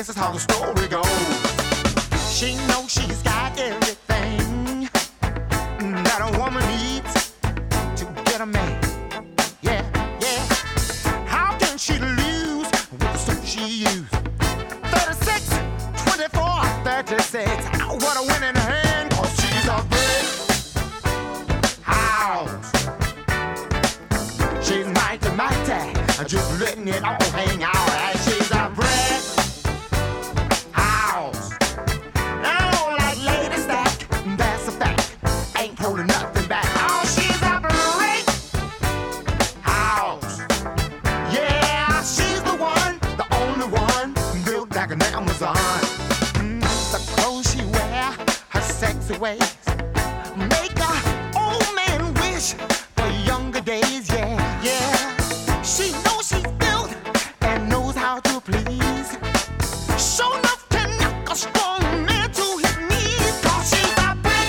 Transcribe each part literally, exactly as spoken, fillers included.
this is how the story goes. She knows she's got everything that a woman needs to get a man. Yeah, yeah. How can she lose with the suit she used? thirty-six, twenty-four, thirty-six. What a winning hand, cause she's a brick house. She's mighty, mighty, just letting it all hang out. And she's a brick house. I don't like lady stack, that's a fact. Ain't holding nothing back. Oh, she's a brick house. Yeah, she's the one, the only one, built like an Amazon. Mm, the clothes she wear, her sexy ways, make a old man wish for younger days. Yeah, yeah. She knows she's built and knows how to please. Show enough can knock a strong man to his knees. Cause she's a brick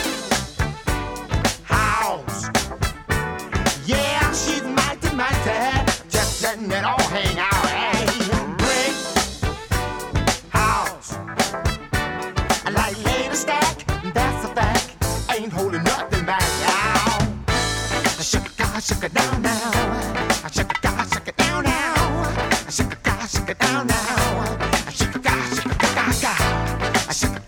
house. Yeah, she's mighty, mighty, just letting it all hang out. Hey, brick house. I like lady stack, that's a fact. Ain't holding nothing back. Ow. Shake it, God, shake it down now. I shake it, God, shake it down now. I shake it, God, shake it down now. I shake it, God, shake it, God, God. I shake it.